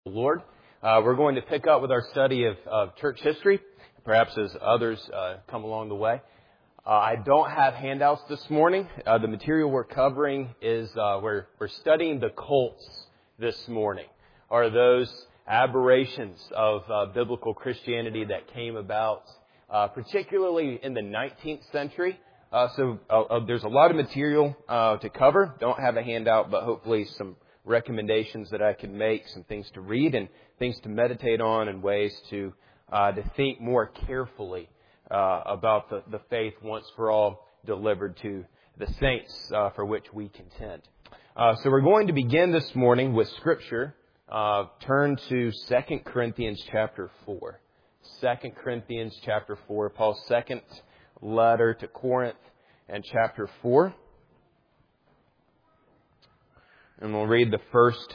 Lord. We're going to pick up with our study of church history, perhaps as others come along the way. I don't have handouts this morning. The material we're covering is we're studying the cults this morning, or those aberrations of biblical Christianity that came about, particularly in the 19th century. So there's a lot of material to cover. Don't have a handout, but hopefully some recommendations that I can make, some things to read and things to meditate on, and ways to think more carefully about the faith once for all delivered to the saints for which we contend. So we're going to begin this morning with Scripture. Turn to 2 Corinthians chapter 4. 2 Corinthians chapter 4, Paul's second letter to Corinth, and chapter 4. And we'll read the first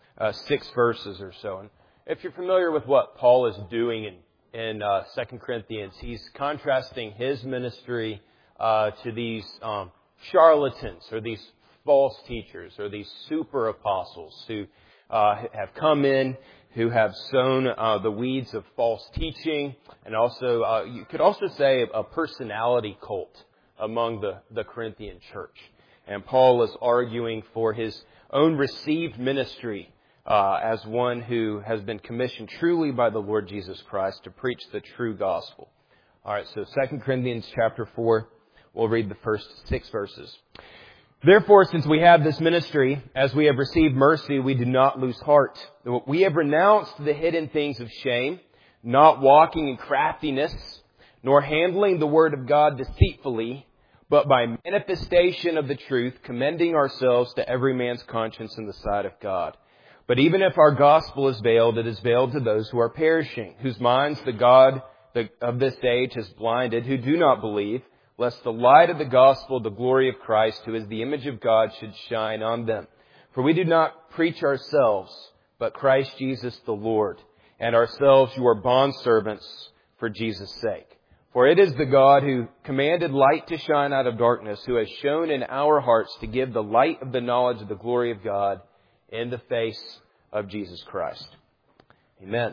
6 verses or so. And if you're familiar with what Paul is doing in 2 Corinthians, he's contrasting his ministry to these charlatans, or these false teachers, or these super apostles who have come in, who have sown the weeds of false teaching, and also, you could also say, a personality cult among the Corinthian church. And Paul is arguing for his own received ministry as one who has been commissioned truly by the Lord Jesus Christ to preach the true gospel. All right, so 2 Corinthians chapter 4, we'll read the first 6 verses. Therefore, since we have this ministry, as we have received mercy, we do not lose heart. We have renounced the hidden things of shame, not walking in craftiness, nor handling the word of God deceitfully, but by manifestation of the truth, commending ourselves to every man's conscience in the sight of God. But even if our gospel is veiled, it is veiled to those who are perishing, whose minds the God of this age has blinded, who do not believe, lest the light of the gospel, the glory of Christ, who is the image of God, should shine on them. For we do not preach ourselves, but Christ Jesus the Lord, and ourselves your bondservants for Jesus' sake. For it is the God who commanded light to shine out of darkness, who has shown in our hearts to give the light of the knowledge of the glory of God in the face of Jesus Christ. Amen.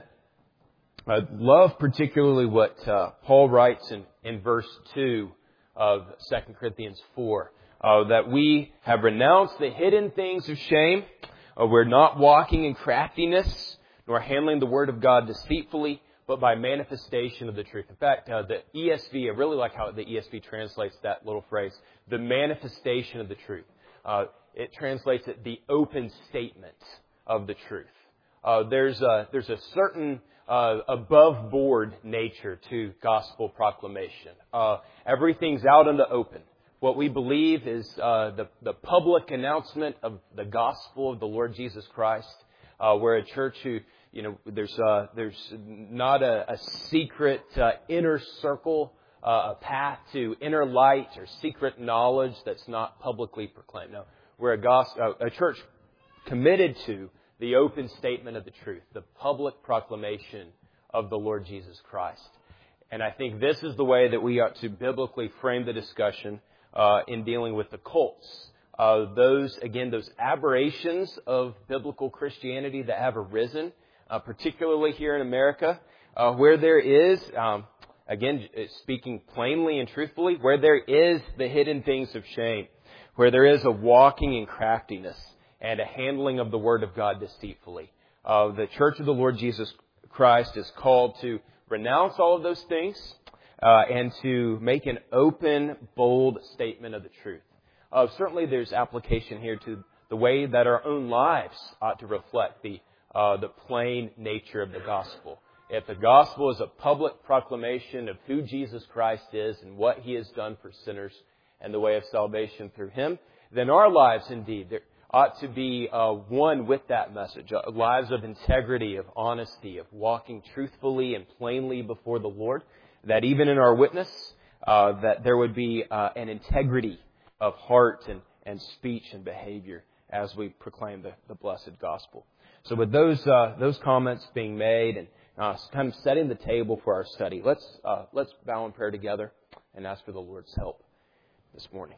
I love particularly what Paul writes in verse 2 of 2 Corinthians 4, that we have renounced the hidden things of shame. We're not walking in craftiness, nor handling the word of God deceitfully, but by manifestation of the truth. In fact, the ESV, I really like how the ESV translates that little phrase, the manifestation of the truth. It translates it the open statement of the truth. There's a certain above board nature to gospel proclamation. Everything's out in the open. What we believe is the public announcement of the gospel of the Lord Jesus Christ. We're a church who, there's not a secret inner circle, a path to inner light or secret knowledge that's not publicly proclaimed. No, we're a church committed to the open statement of the truth, the public proclamation of the Lord Jesus Christ. And I think this is the way that we ought to biblically frame the discussion in dealing with the cults. Those aberrations of biblical Christianity that have arisen, particularly here in America, where there is, speaking plainly and truthfully, where there is the hidden things of shame, where there is a walking in craftiness and a handling of the word of God deceitfully. The Church of the Lord Jesus Christ is called to renounce all of those things and to make an open, bold statement of the truth. Certainly there's application here to the way that our own lives ought to reflect the plain nature of the gospel. If the gospel is a public proclamation of who Jesus Christ is and what He has done for sinners and the way of salvation through Him, then our lives indeed there ought to be one with that message. Lives of integrity, of honesty, of walking truthfully and plainly before the Lord. That even in our witness, that there would be an integrity of heart and speech and behavior as we proclaim the blessed gospel. So with those comments being made and kind of setting the table for our study, let's bow in prayer together and ask for the Lord's help this morning.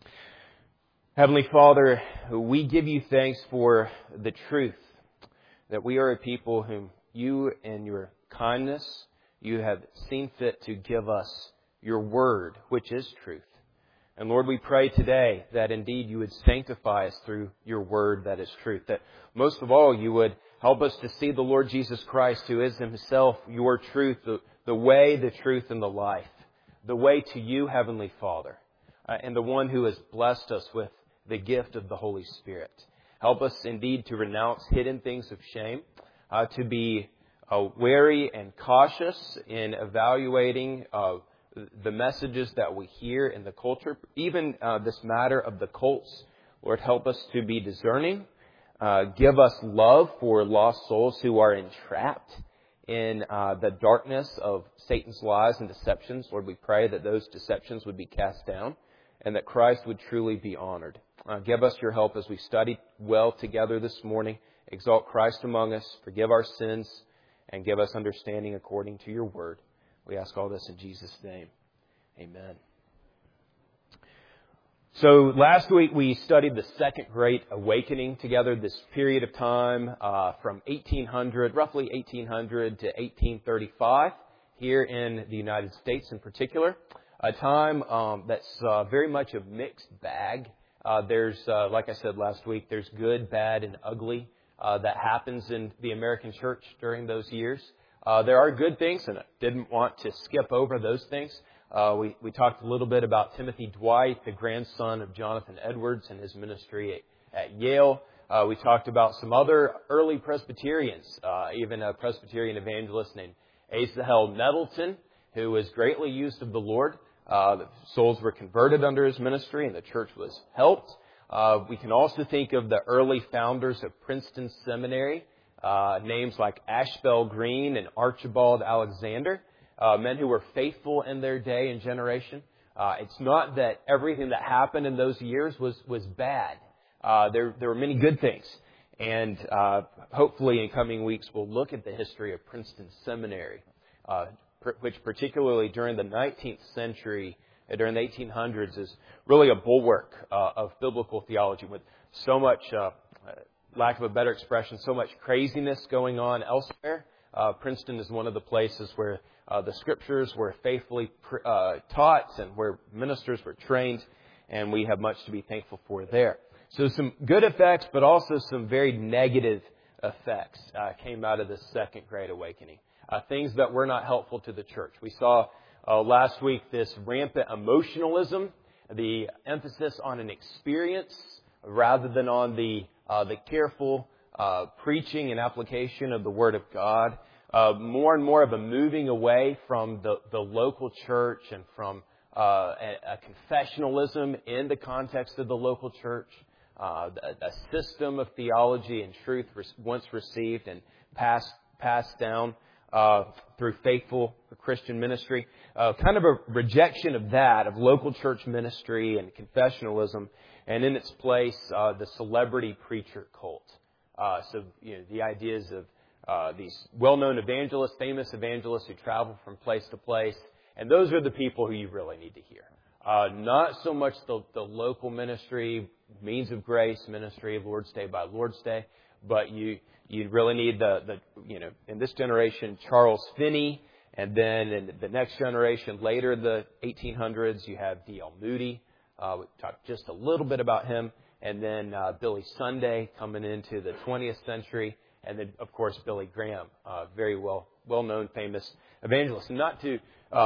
Heavenly Father, we give you thanks for the truth that we are a people whom you, in your kindness, you have seen fit to give us your word, which is truth. And Lord, we pray today that indeed you would sanctify us through your word that is truth. That most of all, you would help us to see the Lord Jesus Christ, who is himself your truth, the way, the truth, and the life. The way to you, Heavenly Father, and the one who has blessed us with the gift of the Holy Spirit. Help us indeed to renounce hidden things of shame, to be wary and cautious in evaluating the messages that we hear in the culture. Even this matter of the cults, Lord, help us to be discerning. Give us love for lost souls who are entrapped in the darkness of Satan's lies and deceptions. Lord, we pray that those deceptions would be cast down and that Christ would truly be honored. Give us your help as we study well together this morning. Exalt Christ among us, forgive our sins, and give us understanding according to your word. We ask all this in Jesus' name. Amen. So last week we studied the Second Great Awakening together, this period of time from 1800, roughly 1800 to 1835 here in the United States in particular. A time that's very much a mixed bag. There's, like I said last week, there's good, bad, and ugly that happens in the American church during those years. There are good things, and I didn't want to skip over those things. We talked a little bit about Timothy Dwight, the grandson of Jonathan Edwards, and his ministry at Yale. We talked about some other early Presbyterians, even a Presbyterian evangelist named Asahel Nettleton, who was greatly used of the Lord. The souls were converted under his ministry, and the church was helped. We can also think of the early founders of Princeton Seminary, names like Ashbel Green and Archibald Alexander, men who were faithful in their day and generation. It's not that everything that happened in those years was bad. There were many good things. And hopefully in coming weeks we'll look at the history of Princeton Seminary, which particularly during the 19th century, during the 1800s, is really a bulwark of biblical theology with so much, lack of a better expression, so much craziness going on elsewhere. Princeton is one of the places where the Scriptures were faithfully taught and where ministers were trained, and we have much to be thankful for there. So some good effects, but also some very negative effects came out of this Second Great Awakening. Things that were not helpful to the church. We saw last week this rampant emotionalism, the emphasis on an experience rather than on the careful preaching and application of the Word of God. More and more of a moving away from the local church and from a confessionalism in the context of the local church. A system of theology and truth once received and passed down through faithful Christian ministry. Kind of a rejection of that, of local church ministry and confessionalism, and in its place, the celebrity preacher cult. So, the ideas of these well-known evangelists, famous evangelists who travel from place to place, and those are the people who you really need to hear. Not so much the local ministry, means of grace ministry, Lord's Day by Lord's Day, but you really need in this generation, Charles Finney, and then in the next generation, later the 1800s, you have D.L. Moody. We talked just a little bit about him, and then Billy Sunday coming into the 20th century, and then of course Billy Graham, very well-known, famous evangelist. And not to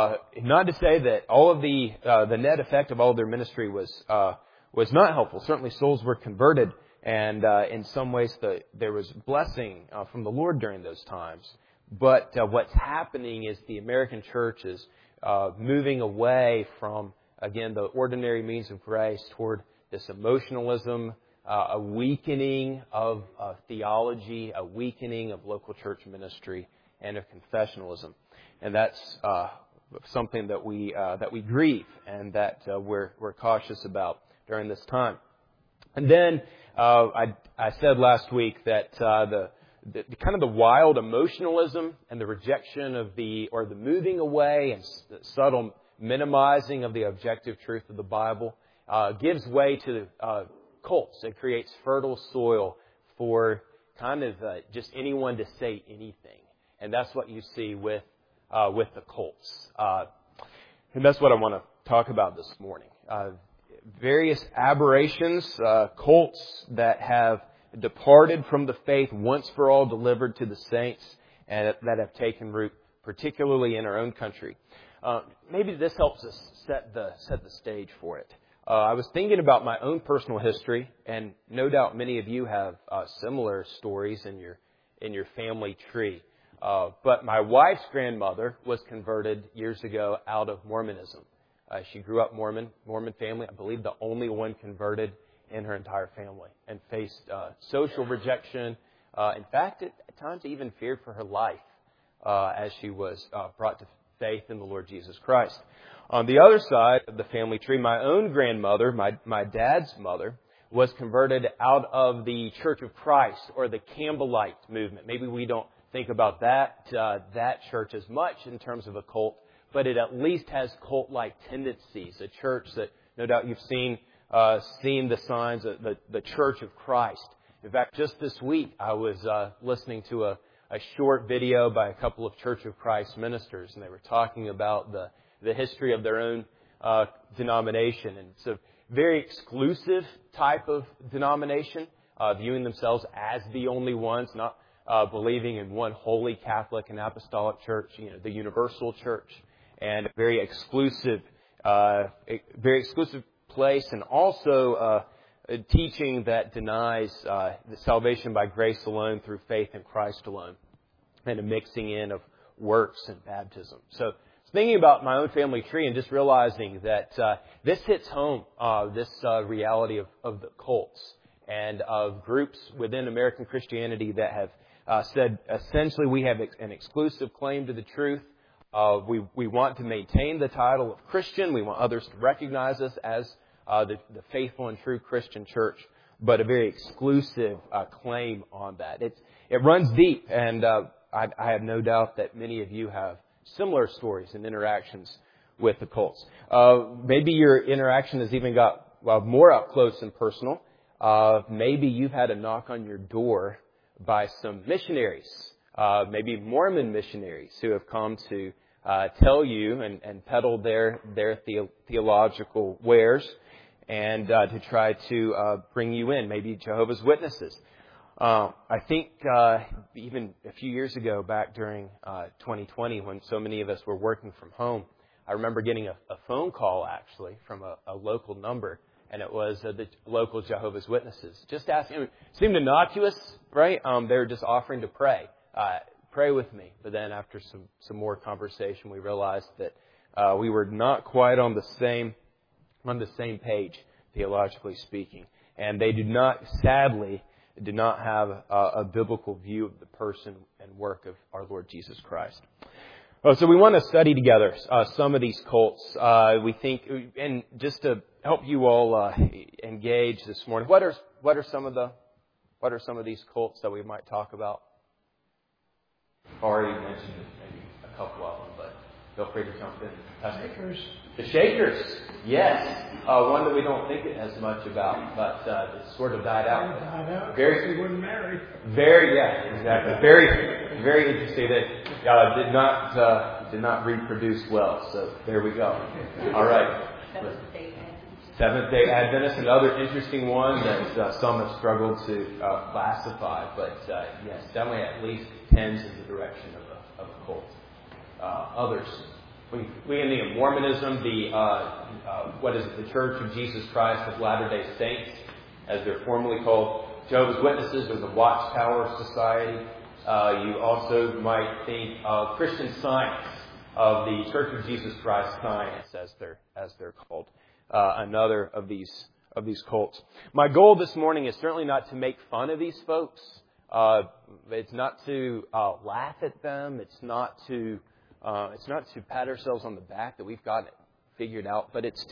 say that all of the net effect of all of their ministry was not helpful. Certainly, souls were converted. And in some ways, there was blessing from the Lord during those times. But what's happening is the American church is moving away from, again, the ordinary means of grace toward this emotionalism, a weakening of theology, a weakening of local church ministry, and of confessionalism. And that's something that we grieve and that we're cautious about during this time. And then I said last week that the kind of the wild emotionalism and the rejection of the moving away and the subtle minimizing of the objective truth of the Bible gives way to cults. It creates fertile soil for kind of just anyone to say anything. And that's what you see with the cults. And that's what I want to talk about this morning. Various aberrations, cults that have departed from the faith once for all delivered to the saints and that have taken root, particularly in our own country. Maybe this helps us set the stage for it. I was thinking about my own personal history, and no doubt many of you have similar stories in your family tree. But my wife's grandmother was converted years ago out of Mormonism. She grew up Mormon family, I believe the only one converted in her entire family, and faced social rejection. In fact, at times even feared for her life as she was brought to faith in the Lord Jesus Christ. On the other side of the family tree, my own grandmother, my dad's mother, was converted out of the Church of Christ or the Campbellite movement. Maybe we don't think about that church as much in terms of a cult, but it at least has cult-like tendencies. A church that no doubt you've seen the signs of the Church of Christ. In fact, just this week I was listening to a short video by a couple of Church of Christ ministers, and they were talking about the history of their own denomination. And it's a very exclusive type of denomination, viewing themselves as the only ones, not believing in one holy Catholic and Apostolic Church, the universal church, and a very exclusive place, and also a teaching that denies the salvation by grace alone through faith in Christ alone, and a mixing in of works and baptism. So thinking about my own family tree and just realizing that this hits home, this reality of the cults and of groups within American Christianity that have said essentially we have an exclusive claim to the truth. We want to maintain the title of Christian. We want others to recognize us as the faithful and true Christian church, but a very exclusive claim on that. It runs deep, and I have no doubt that many of you have similar stories and interactions with the cults. Maybe your interaction has even got more up close and personal. Maybe you've had a knock on your door by some missionaries, maybe Mormon missionaries who have come to tell you and peddle their theological wares and to try to bring you in. Maybe Jehovah's Witnesses. I think even a few years ago, back during 2020, when so many of us were working from home, I remember getting a phone call, actually, from a local number, and it was the local Jehovah's Witnesses. Just asking, it seemed innocuous, right? They were just offering to pray with me. But then after some more conversation, we realized that we were not quite on the same page, theologically speaking. And they sadly did not have a biblical view of the person and work of our Lord Jesus Christ. So we want to study together some of these cults. We think, and just to help you all engage this morning, what are some of these cults that we might talk about? Already mentioned maybe a couple of them, but feel free to jump in. Shakers. The Shakers, yes. One that we don't think as much about, but it sort of died out. Very, wouldn't marry. Exactly. Very, very interesting. That did not reproduce well. So there we go. All right. Seventh-day Adventist, another interesting one that some have struggled to classify, but yes, definitely at least tends in the direction of a cult. Others. We can think of Mormonism, the Church of Jesus Christ of Latter-day Saints, as they're formally called. Jehovah's Witnesses, or the Watchtower Society. You also might think of Christian Science, of the Church of Jesus Christ Science, as they're called. Another of these cults. My goal this morning is certainly not to make fun of these folks. It's not to laugh at them. It's not to pat ourselves on the back that we've got it figured out, but it's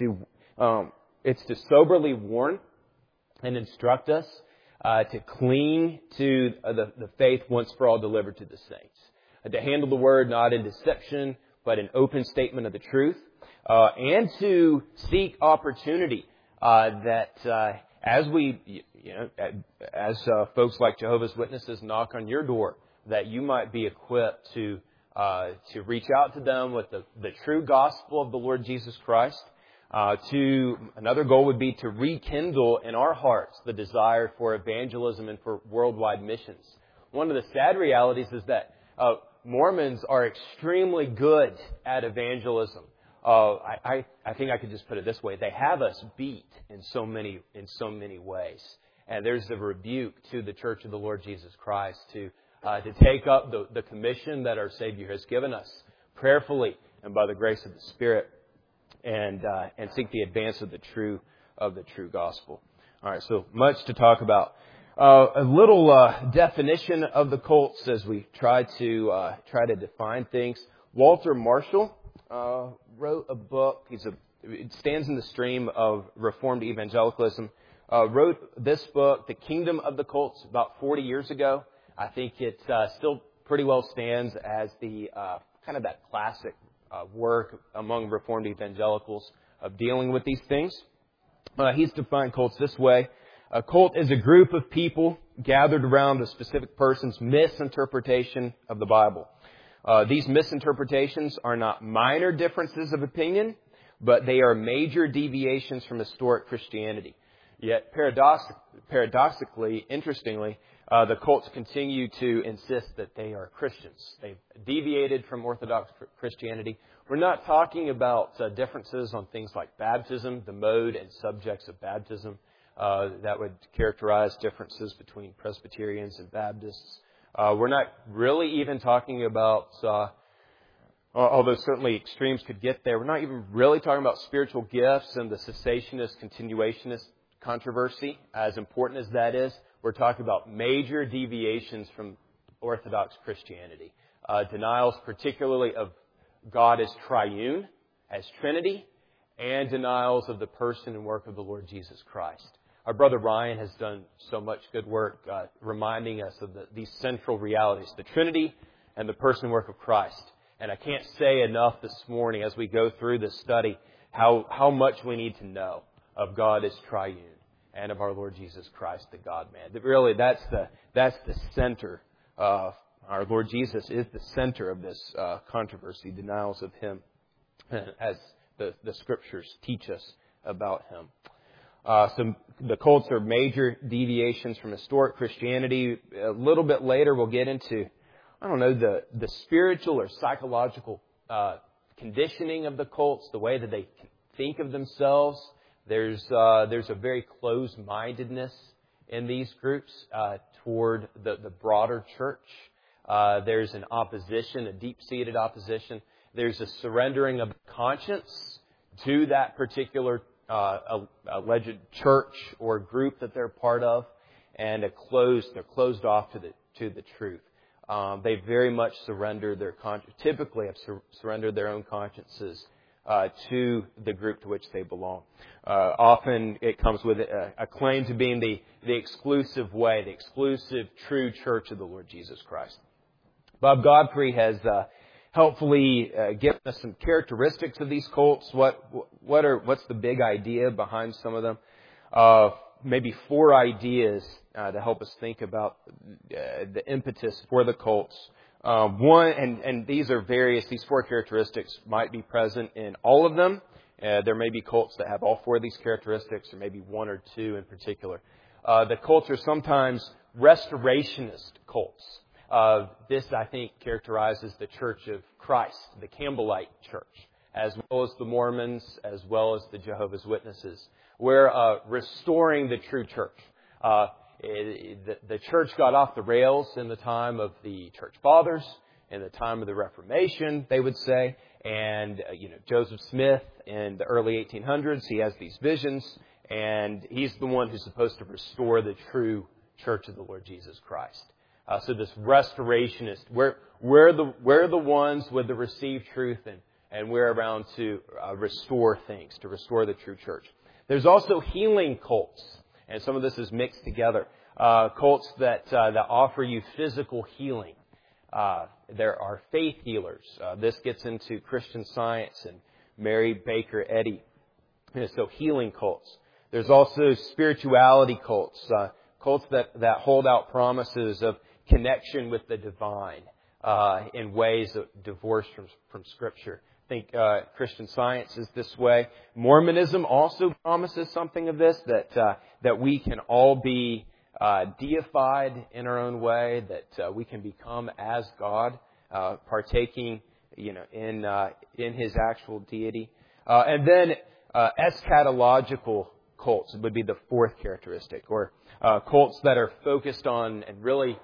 to soberly warn and instruct us to cling to the faith once for all delivered to the saints, to handle the word not in deception but in open statement of the truth, and to seek opportunity that as folks like Jehovah's Witnesses knock on your door, that you might be equipped to reach out to them with the true gospel of the Lord Jesus Christ. Another goal would be to rekindle in our hearts the desire for evangelism and for worldwide missions. One of the sad realities is that Mormons are extremely good at evangelism. I think I could just put it this way: they have us beat in so many ways. And there's a rebuke to the Church of the Lord Jesus Christ to take up the commission that our Savior has given us prayerfully and by the grace of the Spirit, and seek the advance of the true gospel. All right, so much to talk about. A little definition of the cults as we try to define things. Walter Marshall wrote a book. It stands in the stream of Reformed evangelicalism. Wrote this book, The Kingdom of the Cults, about 40 years ago. I think it still pretty well stands as the kind of that classic work among Reformed evangelicals of dealing with these things. He's defined cults this way. A cult is a group of people gathered around a specific person's misinterpretation of the Bible. These misinterpretations are not minor differences of opinion, but they are major deviations from historic Christianity. Yet paradoxically, interestingly, the cults continue to insist that they are Christians. They've deviated from Orthodox Christianity. We're not talking about differences on things like baptism, the mode and subjects of baptism. That would characterize differences between Presbyterians and Baptists. We're not really even talking about, although certainly extremes could get there, we're not even really talking about spiritual gifts and the cessationist, continuationist controversy, as important as that is. We're talking about major deviations from Orthodox Christianity. Denials particularly of God as triune, as Trinity, and denials of the person and work of the Lord Jesus Christ. Our brother Ryan has done so much good work reminding us of these central realities, the Trinity and the person and work of Christ. And I can't say enough this morning as we go through this study how much we need to know of God as triune and of our Lord Jesus Christ, the God-man. That really, that's the center. Our Lord Jesus is the center of this controversy, denials of Him, as the Scriptures teach us about Him. So the cults are major deviations from historic Christianity. A little bit later, we'll get into, the spiritual or psychological conditioning of the cults, the way that they think of themselves. There's a very closed-mindedness in these groups toward the broader church. There's an opposition, a deep-seated opposition. There's a surrendering of conscience to that particular alleged church or group that they're part of, and they're closed off to the truth. They very much surrender typically have surrendered their own consciences to the group to which they belong. Often it comes with a claim to being the exclusive way, the exclusive true church of the Lord Jesus Christ. Bob Godfrey has helpfully given us some characteristics of these cults. What's the big idea behind some of them? Maybe 4 ideas to help us think about the impetus for the cults. One, and these are various. These 4 characteristics might be present in all of them. There may be cults that have all 4 of these characteristics, or maybe 1 or 2 in particular. The cults are sometimes restorationist cults. This, I think, characterizes the Church of Christ, the Campbellite Church, as well as the Mormons, as well as the Jehovah's Witnesses. We're restoring the true church. The church got off the rails in the time of the Church Fathers, in the time of the Reformation, they would say. And, Joseph Smith in the early 1800s, he has these visions, and he's the one who's supposed to restore the true church of the Lord Jesus Christ. So this restorationist, we're the ones with the received truth, and we're around to restore things, to restore the true church. There's also healing cults, and some of this is mixed together. Cults that offer you physical healing. There are faith healers. This gets into Christian Science and Mary Baker Eddy. So healing cults. There's also spirituality cults, cults that hold out promises of connection with the divine in ways divorced from Scripture. I think Christian Science is this way. Mormonism also promises something of this, that we can all be deified in our own way, that we can become as God, partaking, in His actual deity. And then eschatological cults would be the fourth characteristic, or cults that are focused on and really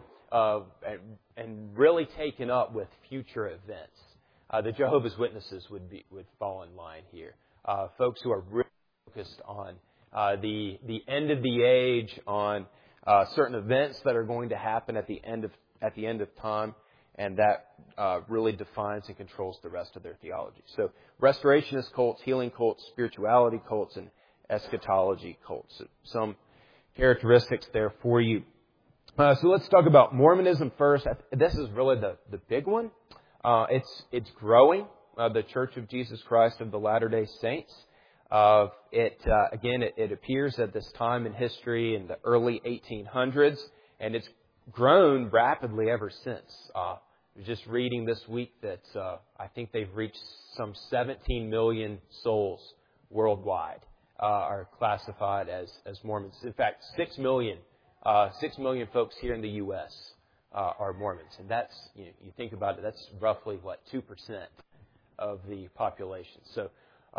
taken up with future events. The Jehovah's Witnesses would fall in line here. Folks who are really focused on the end of the age, on certain events that are going to happen at the end of time, and that really defines and controls the rest of their theology. So, restorationist cults, healing cults, spirituality cults, and eschatology cults. Some characteristics there for you. So let's talk about Mormonism first. This is really the big one. It's growing. The Church of Jesus Christ of the Latter-day Saints. It appears at this time in history in the early 1800s, and it's grown rapidly ever since. I was just reading this week that I think they've reached some 17 million souls worldwide are classified as Mormons. In fact, 6 million folks here in the U.S. Are Mormons, and that's, you think about it, that's roughly 2% of the population. So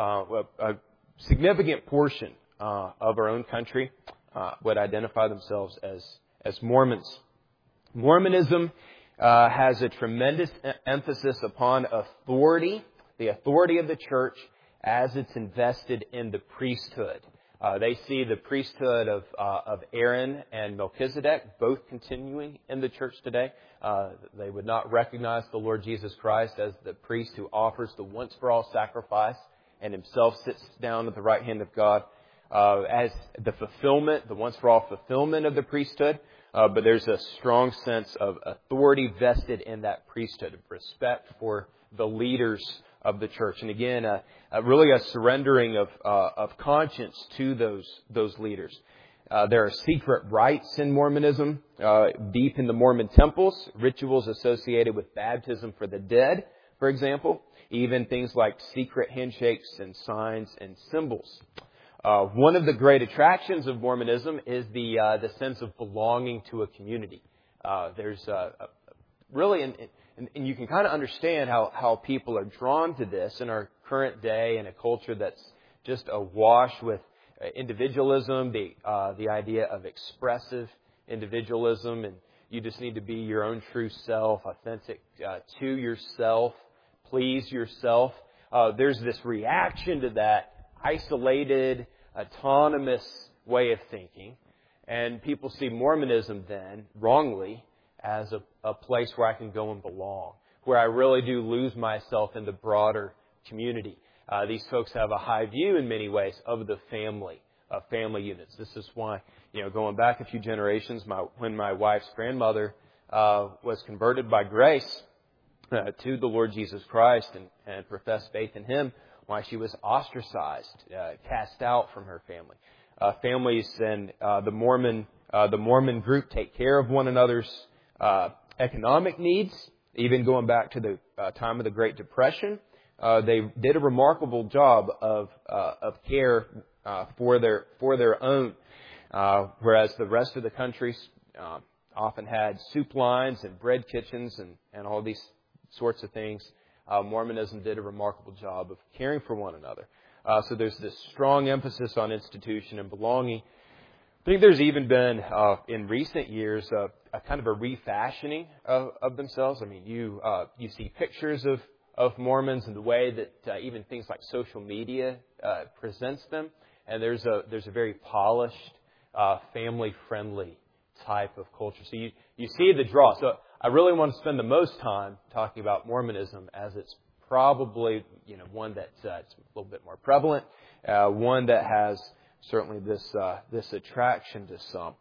a significant portion of our own country would identify themselves as Mormons. Mormonism has a tremendous emphasis upon authority, the authority of the church as it's invested in the priesthood. They see the priesthood of Aaron and Melchizedek both continuing in the church today. They would not recognize the Lord Jesus Christ as the priest who offers the once-for-all sacrifice and himself sits down at the right hand of God as the fulfillment, the once-for-all fulfillment of the priesthood. But there's a strong sense of authority vested in that priesthood, of respect for the leaders of the church. And again, really a surrendering of conscience to those leaders. There are secret rites in Mormonism, deep in the Mormon temples, rituals associated with baptism for the dead, for example, even things like secret handshakes and signs and symbols. One of the great attractions of Mormonism is the sense of belonging to a community. There's really, and you can kind of understand how people are drawn to this in our current day in a culture that's just awash with individualism, the idea of expressive individualism, and you just need to be your own true self, authentic to yourself, please yourself. There's this reaction to that isolated, autonomous way of thinking, and people see Mormonism then, wrongly, as a place where I can go and belong, where I really do lose myself in the broader community. These folks have a high view in many ways of the family units. This is why, going back a few generations, when my wife's grandmother was converted by grace to the Lord Jesus Christ and professed faith in Him, why she was ostracized, cast out from her family. Families and the Mormon group take care of one another's economic needs, even going back to the time of the Great Depression. They did a remarkable job of care for their own, whereas the rest of the country often had soup lines and bread kitchens and all these sorts of things. Mormonism did a remarkable job of caring for one another. So there's this strong emphasis on institution and belonging. I think there's even been, in recent years, a kind of a refashioning of themselves. I mean, you see pictures of Mormons and the way that even things like social media presents them, and there's a very polished, family-friendly type of culture. So you see the draw. So I really want to spend the most time talking about Mormonism, as it's probably one that's it's a little bit more prevalent, one that has certainly this attraction to some.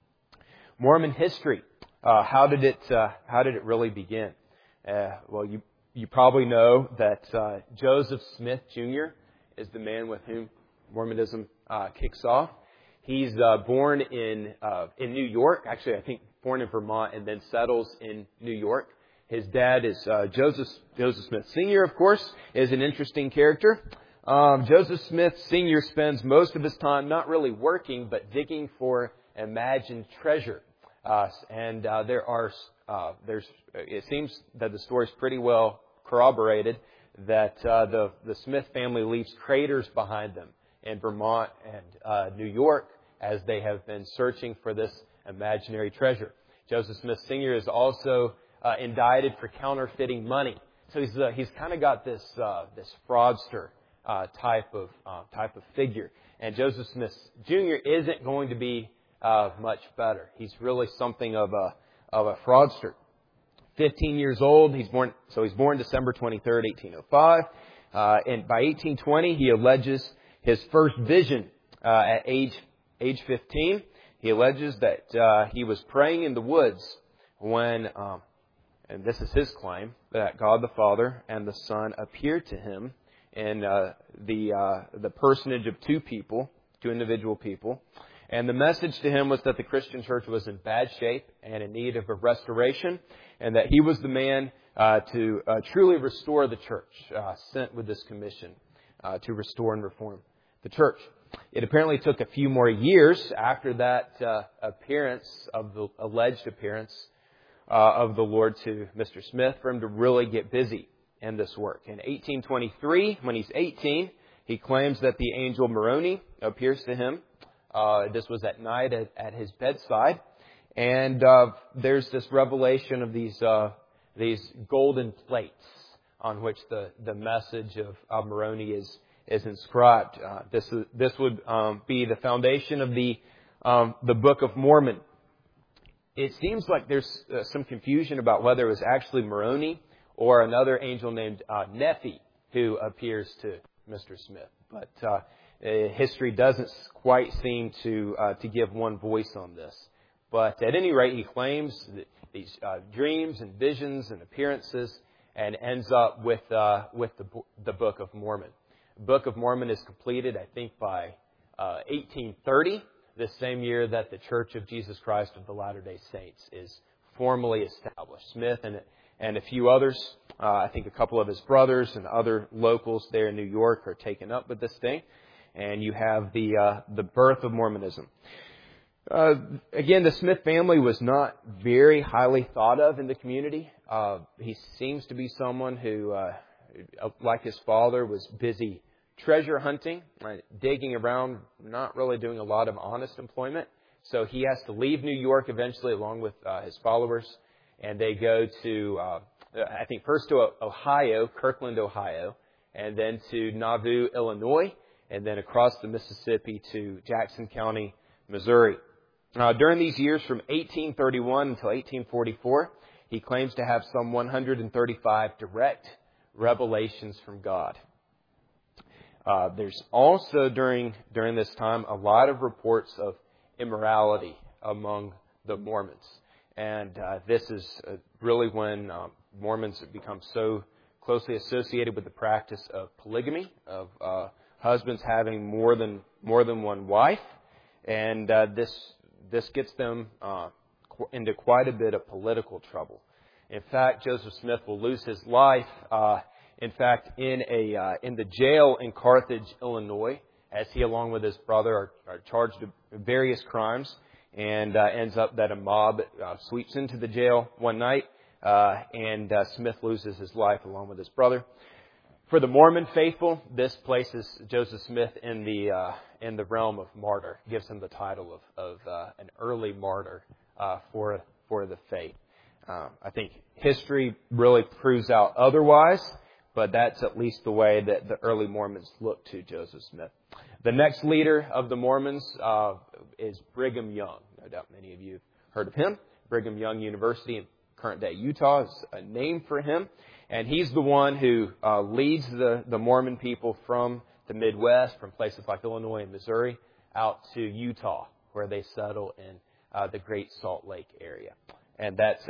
Mormon history. How did it really begin? Well, you probably know that Joseph Smith Jr. is the man with whom Mormonism kicks off. He's born in New York. Actually, I think born in Vermont and then settles in New York. His dad is Joseph Smith Sr., of course, is an interesting character. Joseph Smith Sr. spends most of his time not really working, but digging for imagined treasure. It seems that the story is pretty well corroborated that the Smith family leaves craters behind them in Vermont and New York as they have been searching for this imaginary treasure. Joseph Smith Sr. is also indicted for counterfeiting money. So he's kind of got this fraudster type of figure. And Joseph Smith Jr. isn't going to be much better. He's really something of a fraudster. 15 years old, he's born December 23rd, 1805. And by 1820, he alleges his first vision at age 15. He alleges that he was praying in the woods when, and this is his claim, that God the Father and the Son appeared to him in the personage of two individual people. And the message to him was that the Christian church was in bad shape and in need of a restoration, and that he was the man to truly restore the church, sent with this commission to restore and reform the church. It apparently took a few more years after that alleged appearance of the Lord to Mr. Smith for him to really get busy in this work. In 1823, when he's 18, he claims that the angel Moroni appears to him. This was at night at his bedside. And there's this revelation of these golden plates on which the message of Moroni is inscribed. This would be the foundation of the Book of Mormon. It seems like there's some confusion about whether it was actually Moroni or another angel named Nephi who appears to Mr. Smith. But history doesn't quite seem to give one voice on this. But at any rate, he claims these dreams and visions and appearances and ends up with the Book of Mormon. The Book of Mormon is completed, I think, by 1830, the same year that the Church of Jesus Christ of the Latter-day Saints is formally established. Smith and a few others, I think a couple of his brothers and other locals there in New York are taken up with this thing. And you have the birth of Mormonism. Again, the Smith family was not very highly thought of in the community. He seems to be someone who, like his father, was busy treasure hunting, digging around, not really doing a lot of honest employment. So he has to leave New York eventually along with his followers. And they go to, I think, first to Ohio, Kirkland, Ohio, and then to Nauvoo, Illinois, and then across the Mississippi to Jackson County, Missouri. During these years from 1831 until 1844, he claims to have some 135 direct revelations from God. There's also during this time a lot of reports of immorality among the Mormons. And this is really when Mormons have become so closely associated with the practice of polygamy, of husbands having more than one wife, and this gets them into quite a bit of political trouble. In fact, Joseph Smith will lose his life. In the jail in Carthage, Illinois, as he, along with his brother, are charged with various crimes, and ends up that a mob sweeps into the jail one night, and Smith loses his life along with his brother. For the Mormon faithful, this places Joseph Smith in the realm of martyr. Gives him the title of an early martyr for the faith. I think history really proves out otherwise, but that's at least the way that the early Mormons looked to Joseph Smith. The next leader of the Mormons is Brigham Young. No doubt many of you have heard of him. Brigham Young University in current-day Utah is a name for him. And he's the one who leads the Mormon people from the Midwest, from places like Illinois and Missouri, out to Utah, where they settle in the Great Salt Lake area. And that's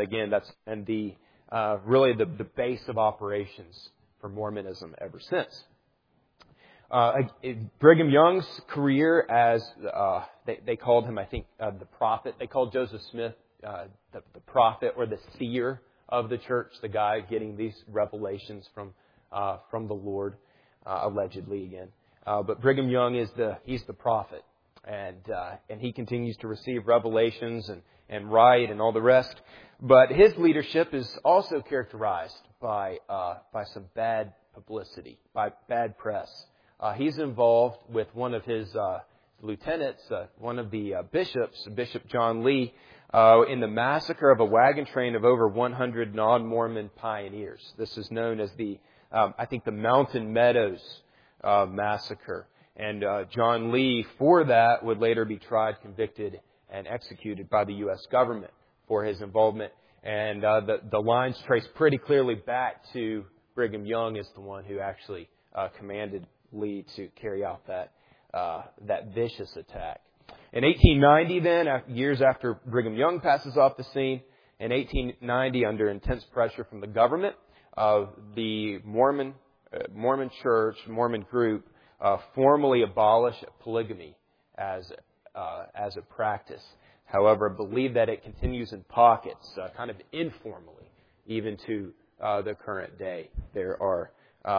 really the base of operations for Mormonism ever since. Brigham Young's career as, they called him, I think, the prophet. They called Joseph Smith the prophet or the seer of the church, the guy getting these revelations from the Lord, allegedly again. But Brigham Young he's the prophet, and he continues to receive revelations and write and all the rest. But his leadership is also characterized by some bad publicity, by bad press. He's involved with one of his lieutenants, one of the bishops, Bishop John Lee, in the massacre of a wagon train of over 100 non-Mormon pioneers. This is known as the Mountain Meadows massacre. And John Lee, for that, would later be tried, convicted, and executed by the U.S. government for his involvement. And the lines trace pretty clearly back to Brigham Young as the one who actually commanded Lee to carry out that vicious attack. In 1890, then, years after Brigham Young passes off the scene, in 1890, under intense pressure from the government, the Mormon Church, Mormon group, formally abolished polygamy as a practice. However, I believe that it continues in pockets, kind of informally, even to the current day. There are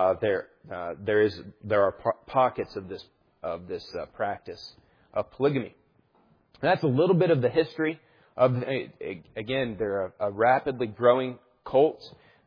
pockets of this practice of polygamy. That's a little bit of the history of. Again, they're a rapidly growing cult.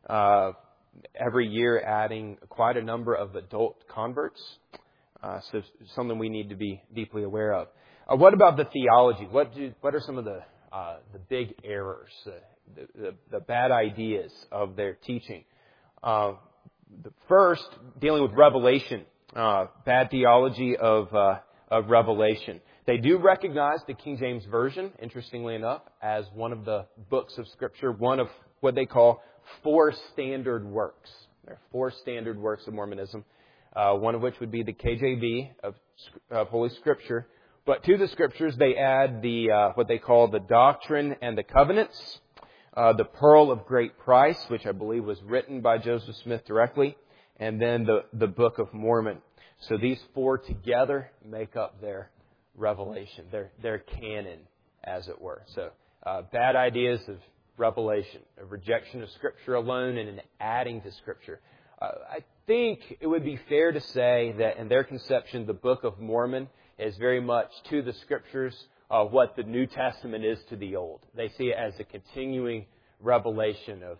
Every year, adding quite a number of adult converts. So something we need to be deeply aware of. What about the theology? What are some of the big errors, the bad ideas of their teaching? The first, dealing with Revelation, bad theology of Revelation. They do recognize the King James Version, interestingly enough, as one of the books of Scripture, one of what they call 4 standard works. There are 4 standard works of Mormonism, one of which would be the KJV of Holy Scripture. But to the Scriptures, they add what they call the Doctrine and the Covenants, the Pearl of Great Price, which I believe was written by Joseph Smith directly, and then the Book of Mormon. So these 4 together make up their revelation, their canon, as it were. So bad ideas of Revelation, a rejection of Scripture alone and an adding to Scripture. I think it would be fair to say that in their conception, the Book of Mormon is very much to the Scriptures what the New Testament is to the Old. They see it as a continuing revelation of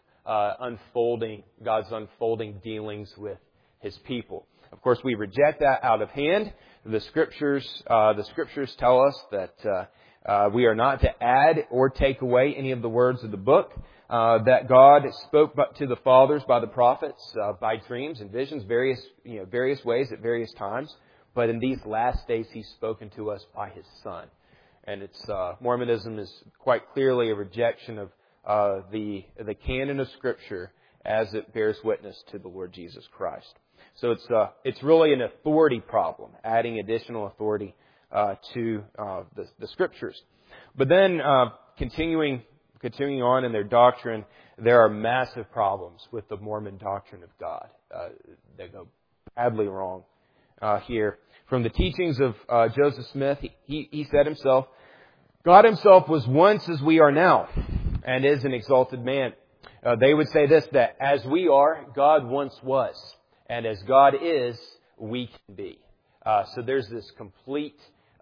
God's unfolding dealings with His people. Of course, we reject that out of hand. The Scriptures tell us that we are not to add or take away any of the words of the book, that God spoke to the fathers by the prophets, by dreams and visions, various ways at various times. But in these last days, He's spoken to us by His Son. And Mormonism is quite clearly a rejection of the canon of Scripture as it bears witness to the Lord Jesus Christ. So it's really an authority problem, adding additional authority to the Scriptures. But then continuing on in their doctrine, there are massive problems with the Mormon doctrine of God. They go badly wrong here. From the teachings of Joseph Smith, he said himself, God Himself was once as we are now, and is an exalted man. They would say this, that as we are, God once was. And as God is, we can be. So there's this complete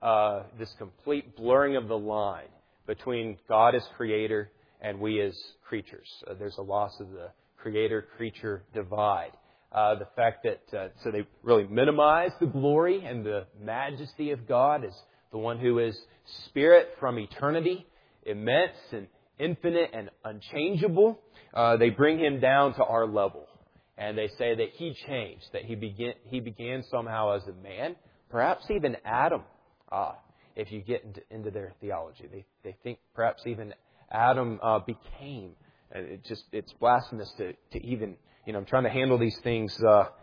blurring of the line between God as Creator and we as creatures. There's a loss of the Creator-creature divide. The fact that so they really minimize the glory and the majesty of God as the one who is Spirit from eternity, immense and infinite and unchangeable. They bring Him down to our level. And they say that He changed, that He began somehow as a man, perhaps even Adam. If you get into their theology, they think perhaps even Adam became. It's blasphemous to even. I'm trying to handle these things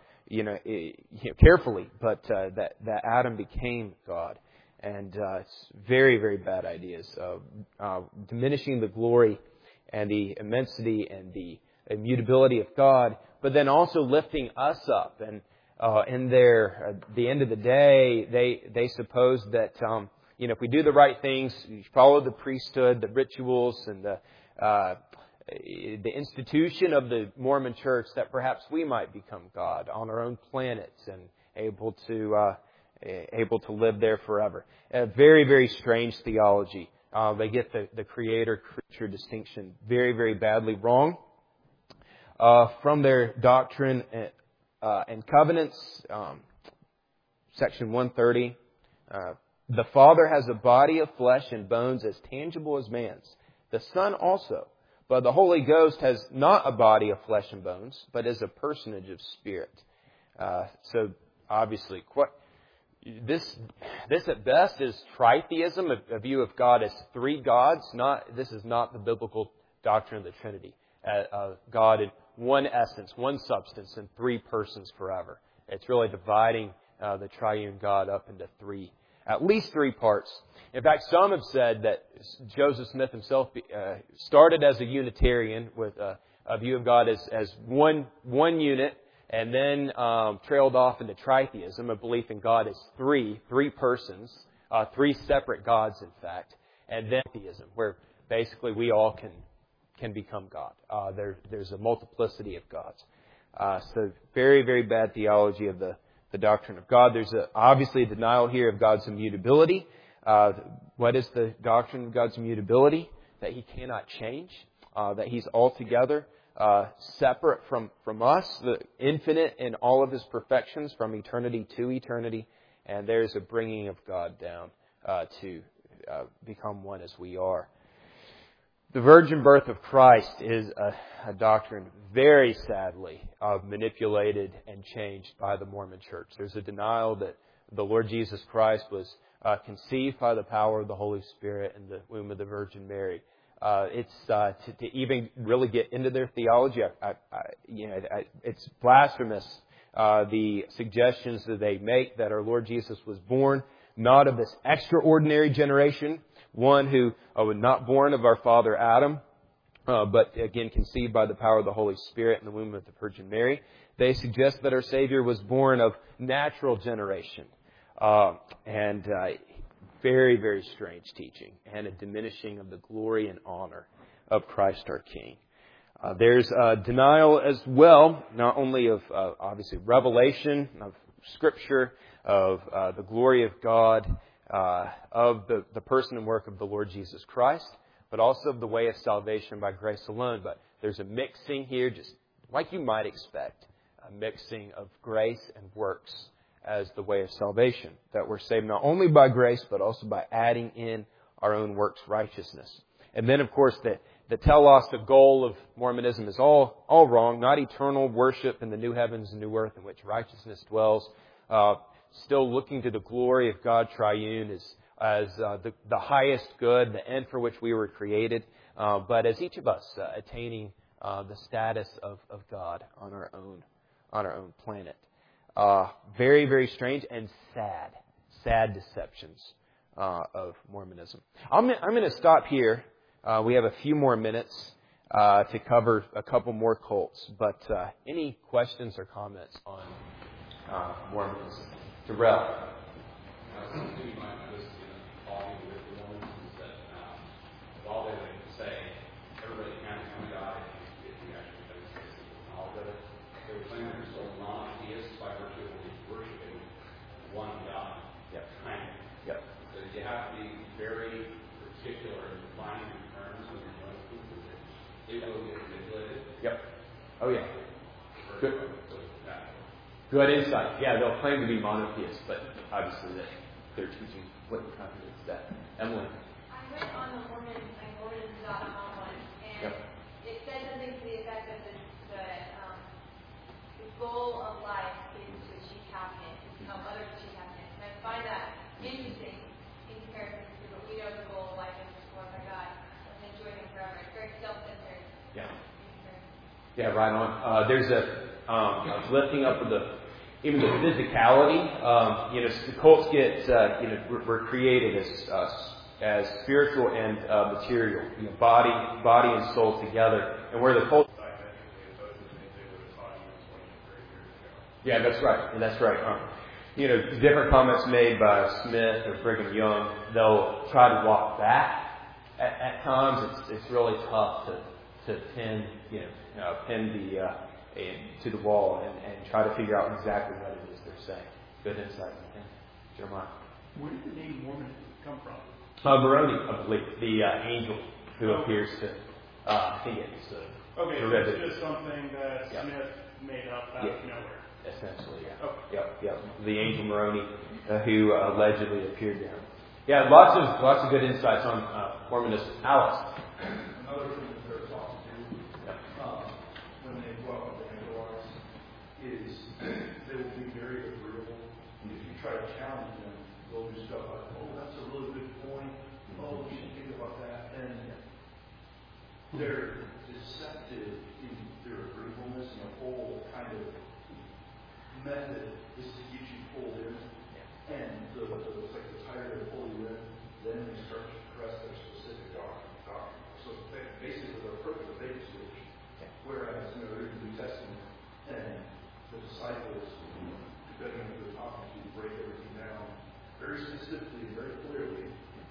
carefully, but that Adam became God, and it's very, very bad ideas of diminishing the glory and the immensity and the immutability of God, but then also lifting us up. And at the end of the day, they suppose that, if we do the right things, we follow the priesthood, the rituals, and the institution of the Mormon Church, that perhaps we might become God on our own planets and able to live there forever. A very, very strange theology. They get the creator-creature distinction very, very badly wrong. From their Doctrine and Covenants, section 130, the Father has a body of flesh and bones as tangible as man's. The Son also. But the Holy Ghost has not a body of flesh and bones, but is a personage of spirit. So obviously, this at best is tritheism, a view of God as three gods. This is not the biblical doctrine of the Trinity. God in one essence, one substance, and three persons forever. It's really dividing the triune God up into at least three parts. In fact, some have said that Joseph Smith himself started as a Unitarian with a view of God as one unit, and then trailed off into tritheism, a belief in God as three persons, three separate gods, in fact, and then theism, where basically we all can become God. There's a multiplicity of gods. So very, very bad theology of the doctrine of God. There's obviously a denial here of God's immutability. What is the doctrine of God's immutability? That He cannot change, that He's altogether separate from us, the infinite in all of His perfections from eternity to eternity, and there's a bringing of God down to become one as we are. The virgin birth of Christ is a doctrine very sadly manipulated and changed by the Mormon Church. There's a denial that the Lord Jesus Christ was conceived by the power of the Holy Spirit in the womb of the Virgin Mary. To even really get into their theology, it's blasphemous. The suggestions that they make that our Lord Jesus was born not of this extraordinary generation, one who was not born of our father Adam, but again conceived by the power of the Holy Spirit in the womb of the Virgin Mary. They suggest that our Savior was born of natural generation. And very, very strange teaching and a diminishing of the glory and honor of Christ our King. There's denial as well, not only of obviously revelation of Scripture, of the glory of God, of the person and work of the Lord Jesus Christ, but also of the way of salvation by grace alone. But there's a mixing here, just like you might expect, a mixing of grace and works as the way of salvation. That we're saved not only by grace, but also by adding in our own works righteousness. And then, of course, the telos, the goal of Mormonism is all wrong. Not eternal worship in the new heavens and new earth in which righteousness dwells. Still looking to the glory of God triune as the highest good, the end for which we were created. But as each of us attaining the status of God on our own planet. Very, very strange and sad deceptions of Mormonism. I'm going to stop here. We have a few more minutes to cover a couple more cults. But any questions or comments on Mormonism? Terrell. Something you might notice in talking with the Mormons is that while they like to say everybody can become a God if you actually demonstrate the knowledge of it, they were saying they're still monotheists by virtue of worshiping one God. Yep. Kind of. Yep. So you have to be very particular in defining the terms when you're doing it. It will get manipulated. Yep. Oh yeah. Good. Good insight. Yeah, they'll claim to be monotheists, but obviously they're teaching what contradicts that. Emily. I read on the Mormons.com once, and it said something to the effect of the goal of life is to achieve happiness, to help others achieve happiness. And I find that interesting in comparison to what we know the goal of life is to glorify God and enjoy Him forever. It's very self-centered. Yeah, right on. There's a lifting up of even the physicality. The cults get we're created as spiritual and material, body and soul together, and where the cult. Yeah, that's right. That's right. Different comments made by Smith or Brigham Young, they'll try to walk back. At times, it's really tough to pin the to the wall and try to figure out exactly what it is they're saying. Good insight, Jeremiah. Where did the name Mormon come from? Moroni, I believe, the angel who appears to. I think it's. Okay, so it's just something that Yeah. Smith made up out of nowhere. Essentially, yeah. Okay. Yep. The angel Moroni, who allegedly appeared to him. Yeah, lots of good insights on Mormonism. Alex. Another thing that they're taught to do when they go out and evangelize is they will be very agreeable. If you try to challenge them, they'll do stuff like, "Oh, that's a really good point. Oh, you should think about that." And they're deceptive in their agreeableness, and the whole kind of method is to get you pulled in. And it's like the tighter they pull you in, then they start to press their specific doctrine. So basically, they're perfect bait switch. Whereas, they're in the New Testament, and the disciples, depending on who they're talking to, break everything down very specifically and very clearly.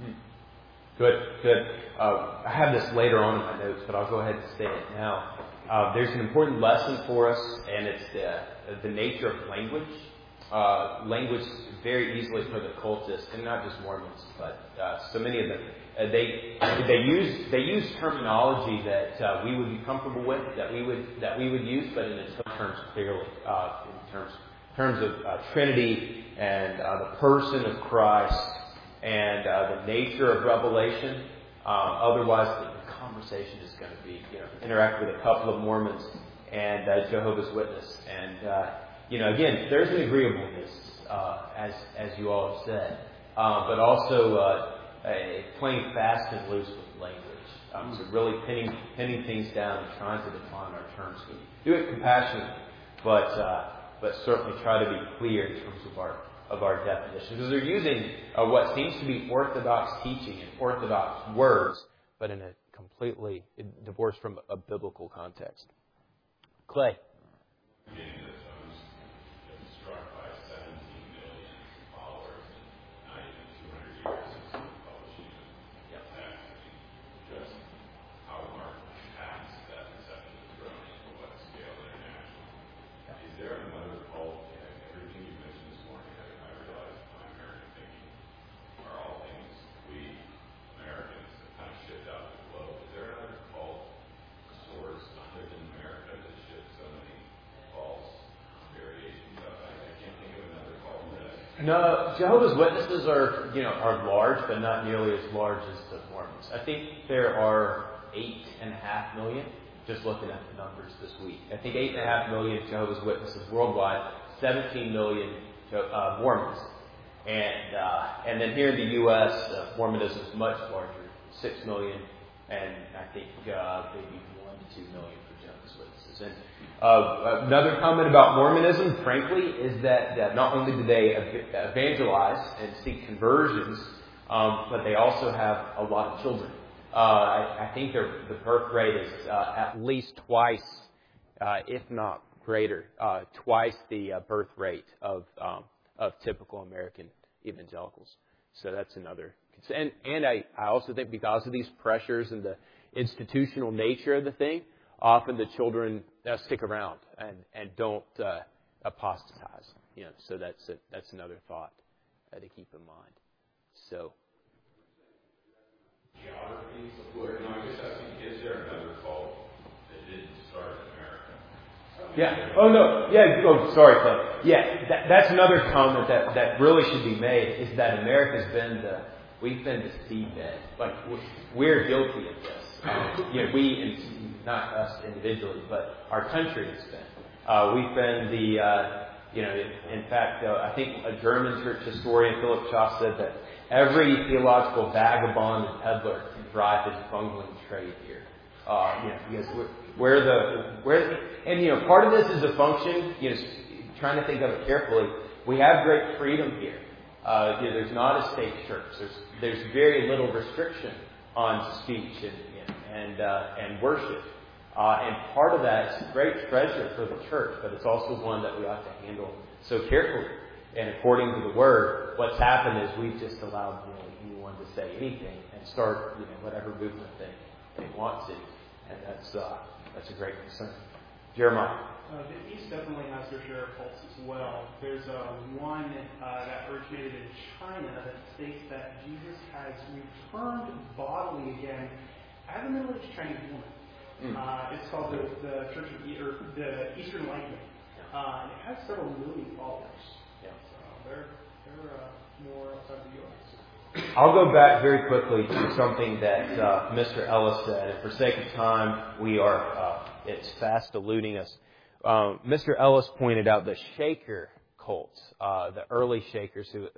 Good. I have this later on in my notes, but I'll go ahead and say it now. There's an important lesson for us, and it's the nature of language. Language very easily for the cultists, and not just Mormons, but so many of them. They use terminology that we would be comfortable with, that we would use, but in its own terms clearly, in terms of Trinity and the person of Christ and the nature of revelation. Otherwise, the conversation is going to be interact with a couple of Mormons and Jehovah's Witness, and again, there's an agreeableness, as you all have said, but also playing fast and loose with language. So really pinning things down and trying to define our terms. We do it compassionately, but certainly try to be clear in terms of our definitions, because they're using what seems to be orthodox teaching and orthodox words, but in a completely divorced from a biblical context. Clay. Struck by 17 million followers in not even 200 years since the publishing of that. Just how remarkably fast that reception has grown and what scale international. Is there another cult? Everything you mentioned this morning, I realize my American thinking are all things we Americans have kind of shipped out to the globe. Is there another cult source other than America that ships so many false variations of it? I can't think of another cult that. No, Jehovah's Witnesses are large, but not nearly as large as the Mormons. I think there are 8.5 million. Just looking at the numbers this week, I think 8.5 million Jehovah's Witnesses worldwide, 17 million Mormons, and then here in the U.S., Mormonism is much larger, 6 million, and I think maybe 1 to 2 million for Jehovah's Witnesses. And another comment about Mormonism, frankly, is that not only do they evangelize and seek conversions, but they also have a lot of children. I think the birth rate is at least twice, if not greater, twice the birth rate of typical American evangelicals. So that's another. And I also think because of these pressures and the institutional nature of the thing, often the children stick around and don't apostatize. So that's another thought to keep in mind. So. Geography support? No, I'm just asking, is there another cult that didn't start in America? Yeah. Oh, no. Yeah. Oh, sorry, Clay. Yeah. That's another comment that really should be made, is that America's we've been the seedbed. Like, we're guilty of this. We, not us individually, but our country has been. We've been in fact, I think a German church historian, Philip Schaff, said that every theological vagabond and peddler can drive his bungling trade here. Because part of this is a function, trying to think of it carefully. We have great freedom here. There's not a state church. There's very little restriction on speech and worship. And part of that is a great treasure for the church, but it's also one that we ought to handle so carefully. And according to the Word, what's happened is we've just allowed anyone to say anything and start whatever movement they want to. And that's a great concern. Jeremiah. The East definitely has their share of cults as well. There's one that originated in China that states that Jesus has returned bodily again as a middle-aged Chinese woman. It's called the Church of the Eastern Enlightenment. And it has several million followers. Yeah. So they're more outside the U.S. I'll go back very quickly to something that Mr. Ellis said, and for sake of time, it's fast eluding us. Mr. Ellis pointed out the Shaker cults, the early Shakers who,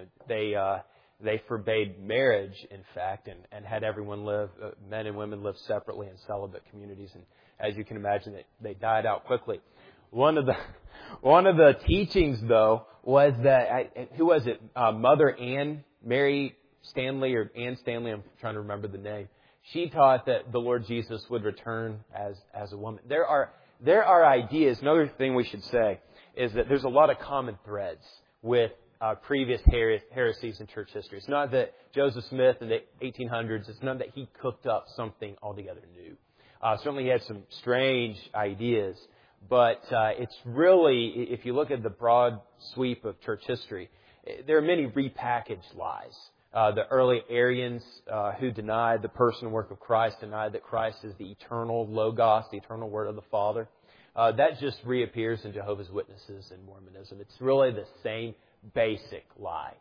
they forbade marriage, in fact, and had everyone live, men and women live separately in celibate communities. And as you can imagine, they died out quickly. One of the teachings, though, was that who was it? Mother Ann, Mary Stanley or Ann Stanley. I'm trying to remember the name. She taught that the Lord Jesus would return as a woman. There are ideas. Another thing we should say is that there's a lot of common threads with previous heresies in church history. It's not that Joseph Smith in the 1800s. It's not that he cooked up something altogether new. Certainly, he had some strange ideas. But it's really, if you look at the broad sweep of church history, there are many repackaged lies. The early Arians who denied the person and work of Christ, denied that Christ is the eternal Logos, the eternal Word of the Father. That just reappears in Jehovah's Witnesses and Mormonism. It's really the same basic lie.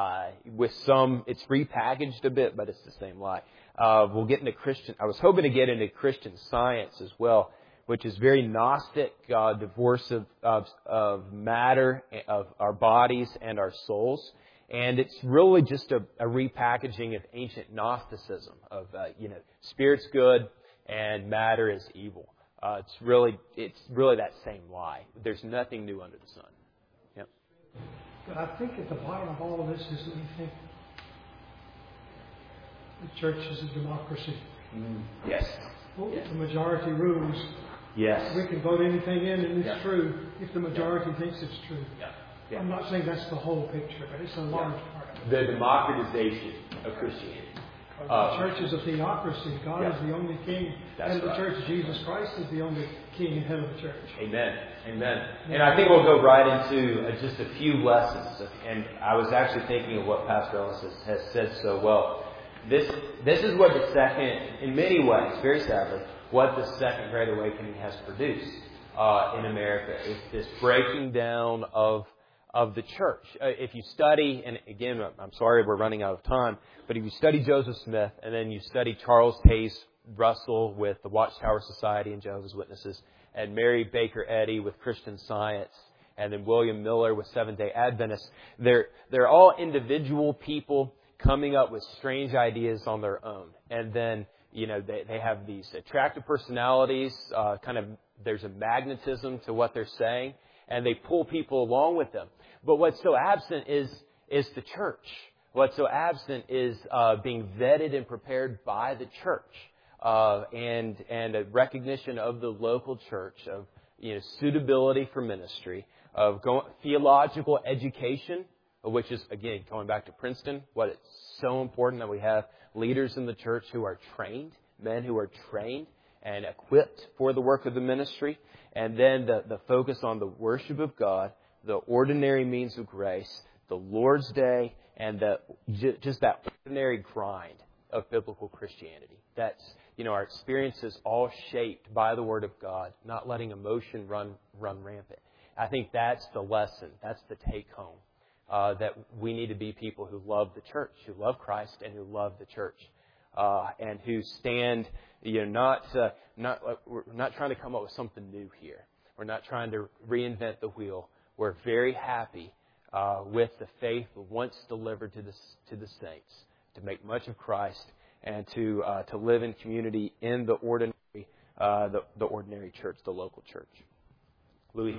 It's repackaged a bit, but it's the same lie. We'll get into Christian. I was hoping to get into Christian Science as well, which is very Gnostic, divorce of matter, of our bodies and our souls. And it's really just a repackaging of ancient Gnosticism of, spirit's good and matter is evil. It's really that same lie. There's nothing new under the sun. Yep. But I think at the bottom of all of this is that we think the church is a democracy. Yes. Well, the majority rules. Yes. We can vote anything in and it's true if the majority thinks it's true. Yeah. I'm not saying that's the whole picture, but it's a large part of it. The democratization of Christianity. The church is a theocracy. God is the only king. That's head of the right. church. Jesus Christ is the only king and head of the church. Amen. And I think we'll go right into just a few lessons. And I was actually thinking of what Pastor Ellis has said so well. This is what the second, in many ways, very sadly, what the Second Great Awakening has produced in America. Is this breaking down of the church. If you study, and again, I'm sorry we're running out of time, but if you study Joseph Smith, and then you study Charles Taze Russell with the Watchtower Society and Jehovah's Witnesses, and Mary Baker Eddy with Christian Science, and then William Miller with Seventh-day Adventists, they're all individual people coming up with strange ideas on their own. And then, they have these attractive personalities, there's a magnetism to what they're saying, and they pull people along with them. But what's so absent is the church. What's so absent is being vetted and prepared by the church, and a recognition of the local church, of suitability for ministry, of theological education, which is, again, going back to Princeton, what it's so important that we have leaders in the church who are trained, men who are trained and equipped for the work of the ministry, and then the focus on the worship of God, the ordinary means of grace, the Lord's Day, and just that ordinary grind of biblical Christianity. That's, our experiences all shaped by the Word of God, not letting emotion run rampant. I think that's the lesson. That's the take home. That we need to be people who love the church, who love Christ, and who love the church, and who stand. We're not trying to come up with something new here. We're not trying to reinvent the wheel. We're very happy with the faith once delivered to the saints, to make much of Christ and to live in community in the ordinary church, the local church. Louis.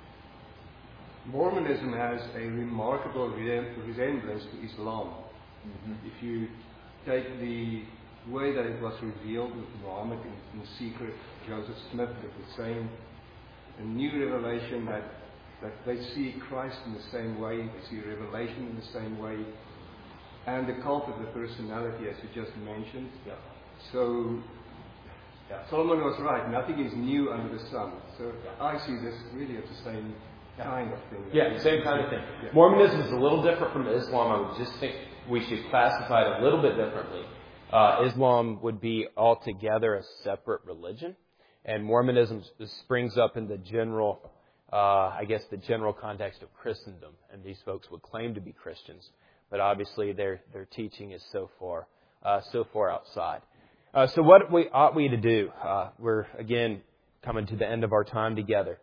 Mormonism has a remarkable resemblance to Islam. Mm-hmm. If you take the way that it was revealed with Muhammad in secret, Joseph Smith with the same, a new revelation that they see Christ in the same way, they see revelation in the same way, and the cult of the personality, as you just mentioned. Yeah. So, Solomon was right, nothing is new under the sun. So I see this really as the same kind of thing. Yeah, same kind of thing. Yeah. Mormonism is a little different from Islam. I would just think we should classify it a little bit differently. Islam would be altogether a separate religion, and Mormonism springs up in the general, the general context of Christendom, and these folks would claim to be Christians, but obviously their teaching is so far outside. So what ought we to do? We're again coming to the end of our time together,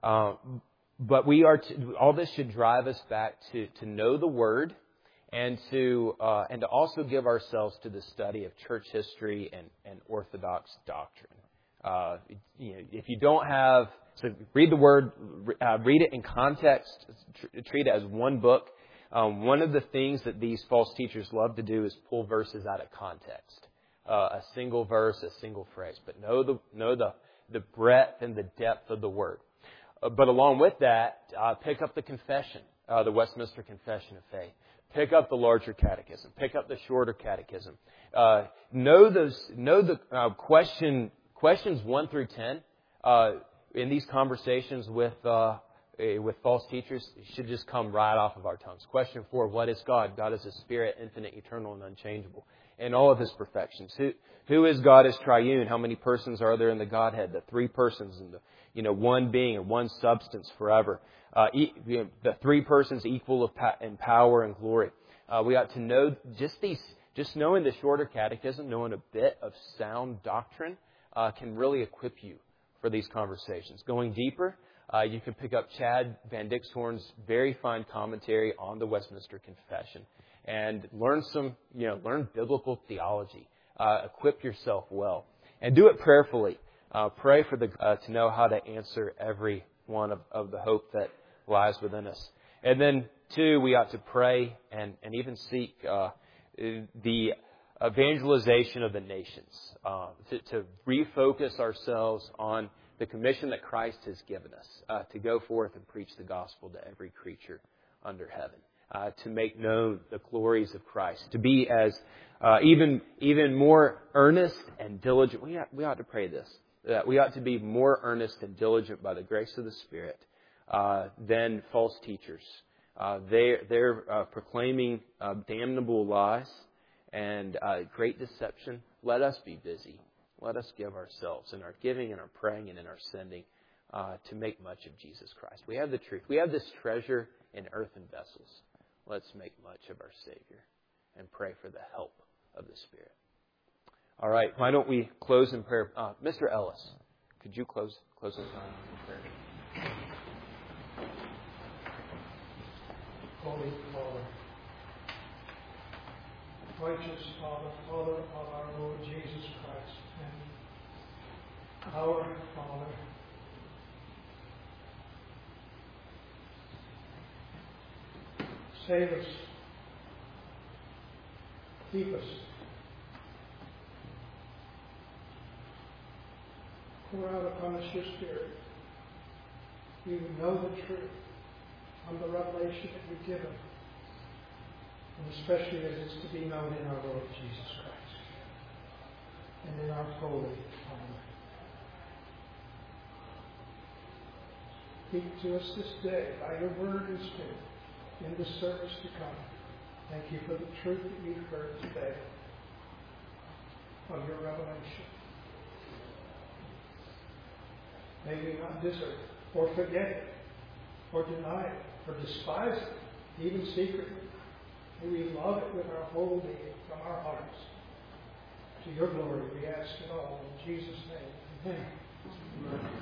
but we are all this should drive us back to know the Word. And to also give ourselves to the study of church history and Orthodox doctrine. If you don't have, so read the Word, read it in context, treat it as one book. One of the things that these false teachers love to do is pull verses out of context, a single verse, a single phrase. But know the breadth and the depth of the Word. But along with that, pick up the confession, the Westminster Confession of Faith. Pick up the larger catechism. Pick up the shorter catechism. Know the questions 1 through 10 in these conversations with false teachers. It should just come right off of our tongues. Question 4: what is God? God is a spirit, infinite, eternal, and unchangeable, in all of His perfections. Who is God as triune? How many persons are there in the Godhead? The 3 persons and the one being or one substance forever. The 3 persons equal in power and glory. We ought to know just knowing the shorter catechism, knowing a bit of sound doctrine can really equip you for these conversations. Going deeper, you can pick up Chad Van Dixhoorn's very fine commentary on the Westminster Confession and learn biblical theology. Equip yourself well and do it prayerfully. Pray for to know how to answer every one of the hope that lies within us. And then 2, we ought to pray and even seek the evangelization of the nations, to refocus ourselves on the commission that Christ has given us, to go forth and preach the gospel to every creature under heaven, to make known the glories of Christ, to be as even more earnest and diligent. We ought to pray this, that we ought to be more earnest and diligent by the grace of the Spirit than false teachers. They're proclaiming damnable lies and great deception. Let us be busy. Let us give ourselves in our giving and our praying and in our sending to make much of Jesus Christ. We have the truth. We have this treasure in earthen vessels. Let's make much of our Savior and pray for the help of the Spirit. All right. Why don't we close in prayer? Mr. Ellis, could you close us on in prayer? Holy Father, righteous Father, Father of our Lord Jesus Christ, and our Father, save us, keep us, pour out upon us your Spirit. We would know the truth from the revelation that you've given, and especially as it's to be known in our Lord Jesus Christ and in our holy Father. Speak to us this day by your word and spirit in the service to come. Thank you for the truth that we've heard today of your revelation. May we not desert or forget it or deny it or despise it, even secretly. May we love it with our whole being from our hearts. To your glory we ask it all in Jesus' name. Amen.